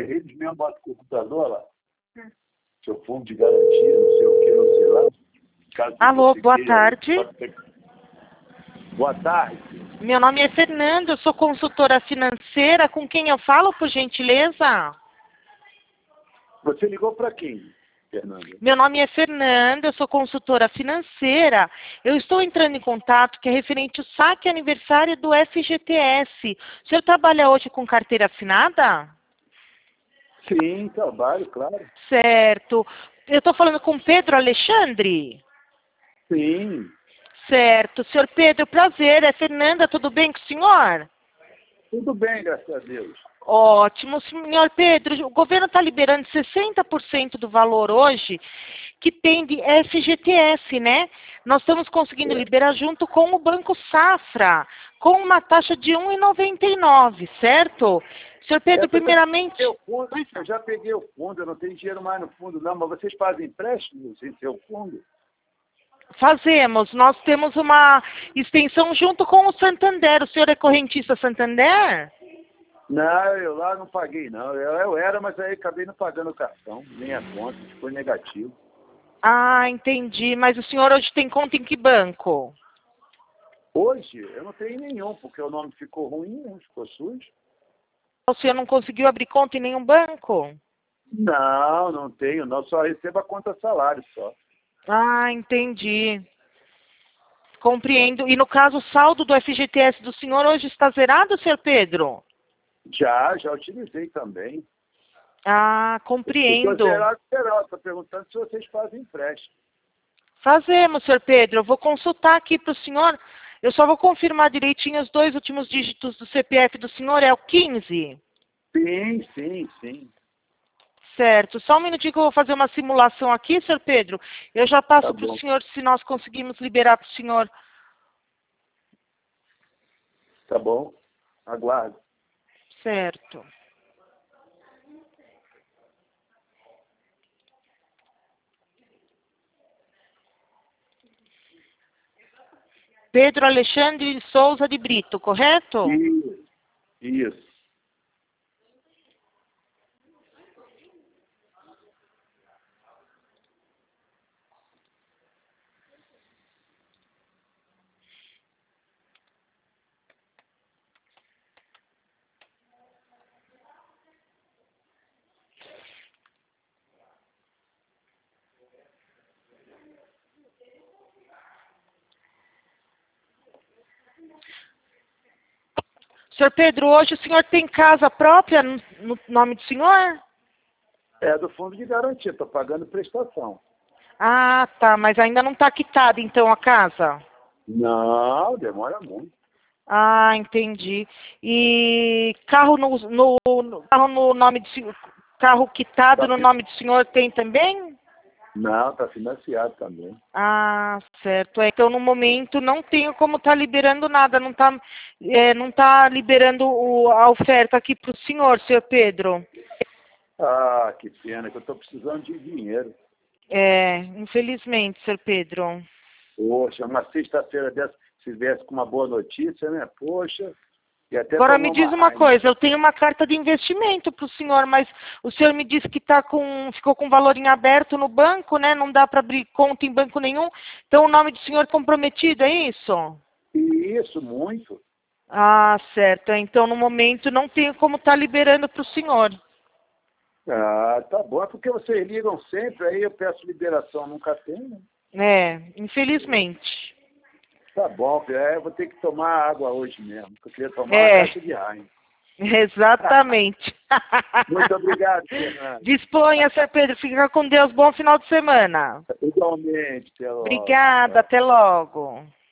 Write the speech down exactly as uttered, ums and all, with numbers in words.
eles mesmo botam o computador lá. Seu fundo de garantia, não sei o que, não sei lá. Caso Alô, você boa queira, tarde. pode ter- Boa tarde. Meu nome é Fernanda, eu sou consultora financeira. Com quem eu falo, por gentileza? Você ligou para quem, Fernanda? Meu nome é Fernanda, eu sou consultora financeira. Eu estou entrando em contato que é referente ao saque aniversário do F G T S. O senhor trabalha hoje com carteira assinada? Sim, trabalho, claro. Certo. Eu estou falando com Pedro Alexandre? Sim, Certo. Senhor Pedro, prazer. É Fernanda, tudo bem com o senhor? tudo bem, graças a Deus. Ótimo, senhor Pedro. O governo está liberando sessenta por cento do valor hoje que tem de F G T S, né? Nós estamos conseguindo liberar junto com o Banco Safra, com uma taxa de um real e noventa e nove centavos, certo? Senhor Pedro, É, porque primeiramente... eu, fundo, eu já peguei o fundo, eu não tenho dinheiro mais no fundo, não, mas vocês fazem empréstimos em seu fundo? Fazemos. Nós temos uma extensão junto com o Santander. O senhor é correntista Santander? Não, eu lá não paguei, não. Eu, eu era, mas aí acabei não pagando o cartão, nem a conta, ficou negativo. Ah, entendi. Mas o senhor hoje tem conta em que banco? Hoje, eu não tenho nenhum, porque o nome ficou ruim, né? Ficou sujo. O senhor não conseguiu abrir conta em nenhum banco? Não, não tenho, não. Só recebo a conta salário, só. Ah, entendi. Compreendo. E no caso, o saldo do F G T S do senhor hoje está zerado, senhor Pedro? Já, já utilizei também. Ah, Estou compreendo. zerado, zerado. Estou perguntando se vocês fazem empréstimo. Fazemos, senhor Pedro. Eu vou consultar aqui para o senhor. Eu só vou confirmar direitinho os dois últimos dígitos do C P F do senhor. É o quinze? Sim, sim, sim. Certo. Só um minutinho que eu vou fazer uma simulação aqui, senhor Pedro. Eu já passo Tá para o bom, senhor se nós conseguimos liberar para o senhor. tá bom. Aguardo. Certo. Pedro Alexandre Souza de Brito, correto? Isso, isso. Senhor Pedro, hoje o senhor tem casa própria no, no nome do senhor? É do fundo de garantia, estou pagando prestação. Ah, tá, mas ainda não está quitada então a casa? Não, demora muito. Ah, entendi. E carro no, no, no- carro no nome do senhor, carro quitado Tá no fi- nome do senhor tem também? Não, está financiado também. Ah, certo. É, então, no momento, não tenho como estar liberando nada. Não está não tá liberando o- a oferta aqui para o senhor, senhor Pedro. Ah, que pena, que eu estou precisando de dinheiro. É, infelizmente, senhor Pedro. Poxa, uma sexta-feira dessa, se viesse com uma boa notícia, né? Poxa, e até Agora me tomar diz uma uma raiva. coisa, eu tenho uma carta de investimento para o senhor, mas o senhor me disse que tá com, ficou com valor em aberto no banco, né? Não dá para abrir conta em banco nenhum. Então o nome do senhor é comprometido, é isso? Isso, muito. Ah, certo. Então no momento não tenho como estar liberando para o senhor. Ah, tá bom. É porque vocês ligam sempre, aí eu peço liberação, nunca tenho. É, infelizmente. Tá bom, é, eu vou ter que tomar água hoje mesmo, porque eu queria tomar uma É, caixa de Heineken. exatamente. Muito obrigado, Fernando. Disponha, senhor Pedro. Fica com Deus. Bom final de semana. Igualmente, até logo. Obrigada. Até logo.